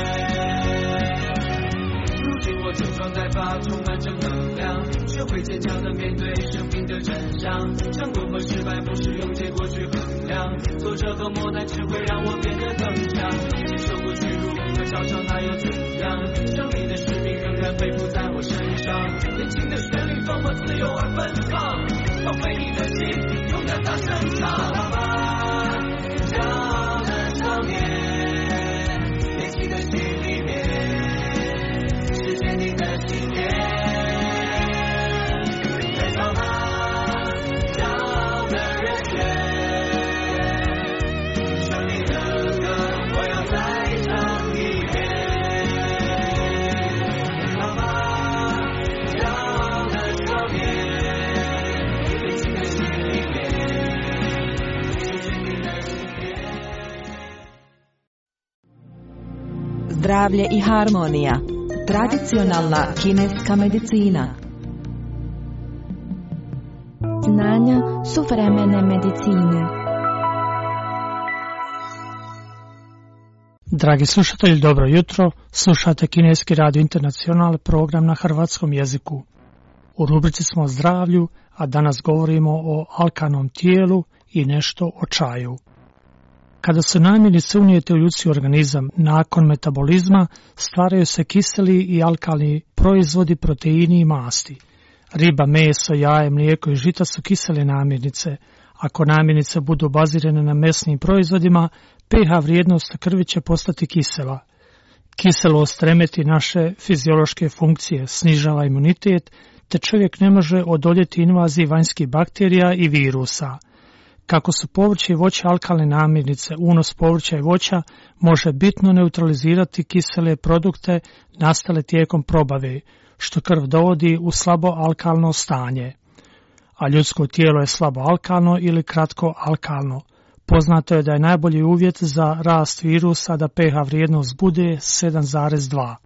如今我整装待发，充满正能量，学会坚强的面对生命的真相。成功和失败不是用结果去衡量，挫折和磨难只会让我变得更强。接受过屈辱和嘲笑那又怎样？生命的使命仍然背负在我身上。年轻的旋律多么自由而奔放，放飞你的心，勇敢大声唱。爸爸，骄傲的少年，年轻的心里面是坚定的信念。燃烧吧，骄傲的热血，胜利的歌我要再唱一遍。燃烧吧，骄傲的少年，年轻的心里面是坚定的信念。 Zdravlje i harmonija. Tradicionalna kineska medicina. Znanja suvremene medicine. Dragi slušatelji, dobro jutro. Slušate Kineski radio internacional, program na hrvatskom jeziku. U rubrici smo o zdravlju, a danas govorimo o alkalnom tijelu i nešto o čaju. Kada se namirnice unijete u ljudski organizam, nakon metabolizma stvaraju se kiseli i alkalni proizvodi, proteini i masti. Riba, meso, jaje, mlijeko i žita su kisele namirnice. Ako namirnice budu bazirane na mesnim proizvodima, pH vrijednost krvi će postati kisela. Kiselost remeti naše fiziološke funkcije, snižava imunitet, te čovjek ne može odoljeti invaziji vanjskih bakterija i virusa. Kako su povrće i voće alkalne namirnice, unos povrća i voća može bitno neutralizirati kisele produkte nastale tijekom probave, što krv dovodi u slabo alkalno stanje. A ljudsko tijelo je slabo alkalno ili kratko alkalno. Poznato je da je najbolji uvjet za rast virusa da pH vrijednost bude sedam zarez dva.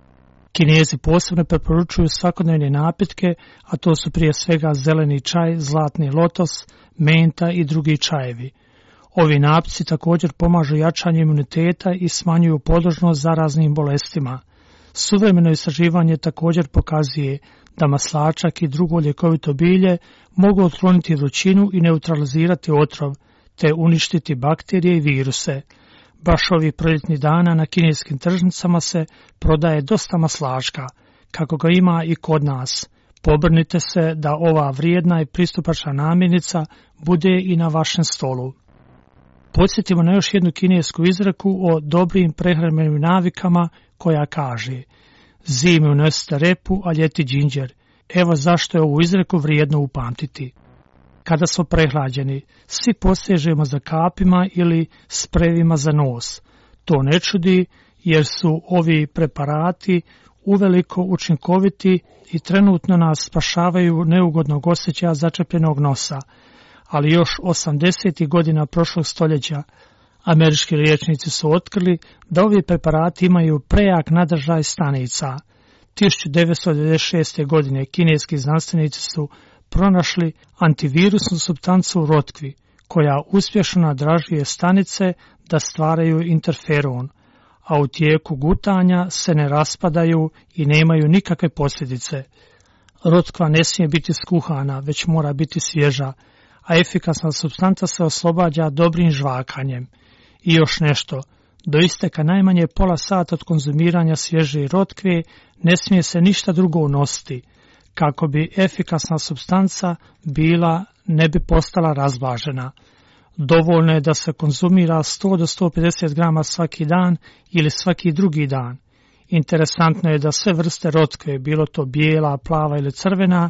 Kinezi posebno preporučuju svakodnevne napitke, a to su prije svega zeleni čaj, zlatni lotos, menta i drugi čajevi. Ovi napitci također pomažu jačanju imuniteta i smanjuju podložnost zaraznim bolestima. Suvremeno istraživanje također pokazuje da maslačak i drugo ljekovito bilje mogu otkloniti vrućinu i neutralizirati otrov, te uništiti bakterije i viruse. Baš ovih proljetnih dana na kineskim tržnicama se prodaje dosta maslačka, kako ga ima i kod nas. Pobrnite se da ova vrijedna i pristupačna namirnica bude i na vašem stolu. Podsjetimo na još jednu kinesku izreku o dobrim prehrambenim navikama koja kaže: zimi unesite repu, a ljeti džinđer. Evo zašto je ovu izreku vrijedno upamtiti. Kada smo prehlađeni, svi posežemo za kapima ili sprejevima za nos. To ne čudi jer su ovi preparati uveliko učinkoviti i trenutno nas spašavaju neugodnog osjećaja začepljenog nosa. Ali još osamdesetih godina prošlog stoljeća američki liječnici su otkrili da ovi preparati imaju prejak nadržaj stanica. tisuću devetsto devedeset šeste. godine kineski znanstvenici su pronašli antivirusnu supstancu u rotkvi, koja uspješno nadražuje stanice da stvaraju interferon, a u tijeku gutanja se ne raspadaju i nemaju nikakve posljedice. Rotkva ne smije biti skuhana, već mora biti svježa, a efikasna supstanca se oslobađa dobrim žvakanjem. I još nešto, do isteka najmanje pola sata od konzumiranja svježe rotkve ne smije se ništa drugo unositi, kako bi efikasna supstanca bila ne bi postala razblažena. Dovoljno je da se konzumira sto do sto pedeset grama svaki dan ili svaki drugi dan. Interesantno je da sve vrste rotkve, bilo to bijela, plava ili crvena,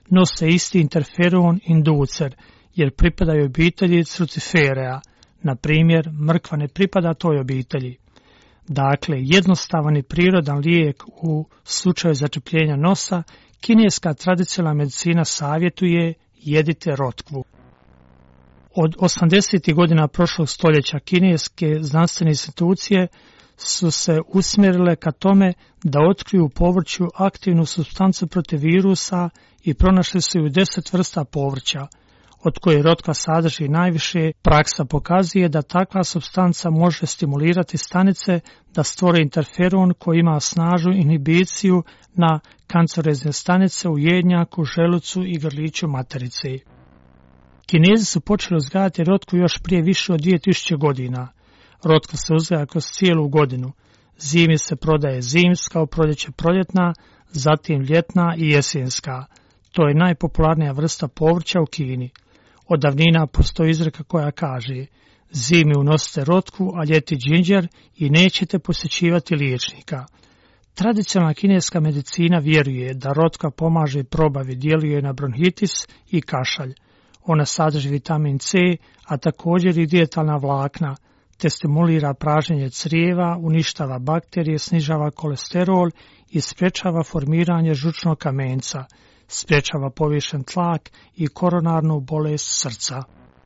nose isti interferon inducer, jer pripadaju obitelji Cruciferea. Na primjer, mrkva ne pripada toj obitelji. Dakle, jednostavan i prirodan lijek u slučaju začepljenja nosa, kineska tradicionalna medicina savjetuje jedite rotkvu. Od osamdesetih godina prošlog stoljeća kineske znanstvene institucije su se usmjerile ka tome da otkriju u povrću aktivnu supstancu protiv virusa i pronašli su ju deset vrsta povrća, od koje rotkva sadrži najviše. Praksa pokazuje da takva supstanca može stimulirati stanice da stvore interferon koji ima snažnu inhibiciju na kancerozne stanice u jednjaku, želucu i grliću materice. Kinezi su počeli uzgajati rotkvu još prije više od dvije tisuće godina. Rotkva se uzgaja kroz cijelu godinu. Zimi se prodaje zimska, u proljeće proljetna, zatim ljetna i jesenska. To je najpopularnija vrsta povrća u Kini. Od davnina postoji izreka koja kaže: zimi unosite rotkvu, a ljeti džinđer i nećete posjećivati liječnika. Tradicionalna kineska medicina vjeruje da rotkva pomaže probavi, djeluje na bronhitis i kašalj. Ona sadrži vitamin C, a također i dijetalna vlakna, te stimulira pražnjenje crijeva, uništava bakterije, snižava kolesterol i sprječava formiranje žučnog kamenca, sprječava povišen tlak i koronarnu bolest srca.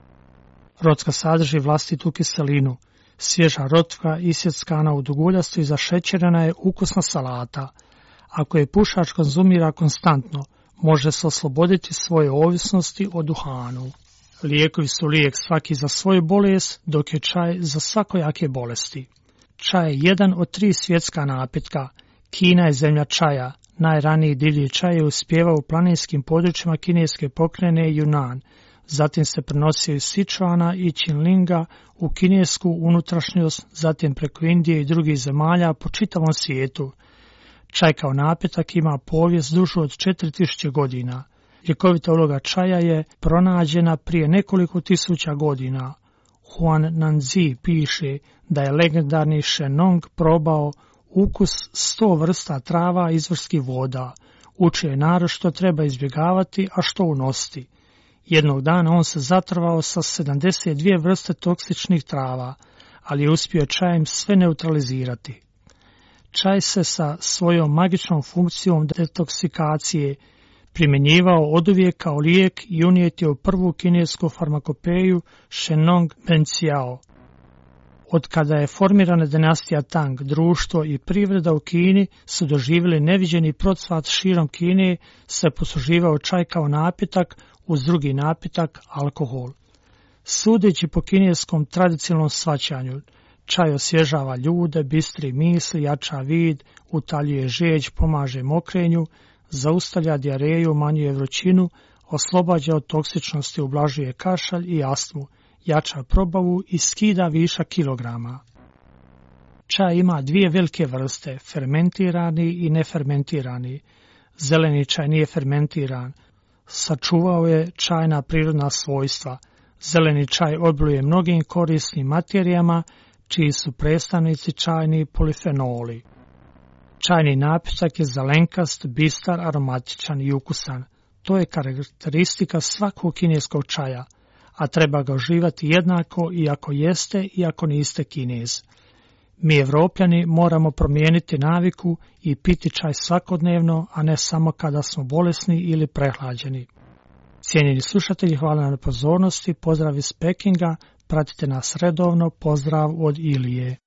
Rotkva sadrži vlastitu kiselinu. Svježa rotkva isjeckana u duguljasto i zašećerena je ukusna salata. Ako je pušač konzumira konstantno, može se osloboditi svoje ovisnosti o duhanu. Lijekovi su lijek svaki za svoju bolest, dok je čaj za svakojake bolesti. Čaj je jedan od tri svjetska napitka. Kina je zemlja čaja. Najraniji divlji čaj je uspjevao u planinskim područjima kineske pokrajine Yunnan. Zatim se prenosio iz Sichuana i Qinlinga u kinesku unutrašnjost, zatim preko Indije i drugih zemalja po čitavom svijetu. Čaj kao napitak ima povijest dužu od četiri tisuće godina. Ljekovita uloga čaja je pronađena prije nekoliko tisuća godina. Huan Nanzi piše da je legendarni Shenong probao ukus sto vrsta trava i izvorskih voda. Uči je narod što treba izbjegavati, a što unositi. Jednog dana on se zatrvao sa sedamdeset dvije vrste toksičnih trava, ali je uspio čajem sve neutralizirati. Čaj se sa svojom magičnom funkcijom detoksikacije primjenjivao oduvijek kao lijek i unijet je u prvu kinesku farmakopeju Shenong Benciao. Od kada je formirana dinastija Tang, društvo i privreda u Kini su doživjeli neviđeni procvat širom Kine, se posluživao čaj kao napitak uz drugi napitak, alkohol. Sudeći po kineskom tradicionalnom shvaćanju, čaj osvježava ljude, bistri misli, jača vid, utaljuje žeđ, pomaže mokrenju, zaustavlja dijareju, umanjuje vrućinu, oslobađa od toksičnosti, ublažuje kašalj i astmu, jača probavu i skida višak kilograma. Čaj ima dvije velike vrste, fermentirani i nefermentirani. Zeleni čaj nije fermentiran. Sačuvao je čajna prirodna svojstva. Zeleni čaj obiluje mnogim korisnim materijama, čiji su predstavnici čajni polifenoli. Čajni napitak je zelenkast, bistar, aromatičan i ukusan. To je karakteristika svakog kineskog čaja, a treba ga uživati jednako i ako jeste i ako niste Kinez. Mi Evropljani moramo promijeniti naviku i piti čaj svakodnevno, a ne samo kada smo bolesni ili prehlađeni. Cijenjeni slušatelji, hvala na pozornosti, pozdrav iz Pekinga, pratite nas redovno, pozdrav od Ilije.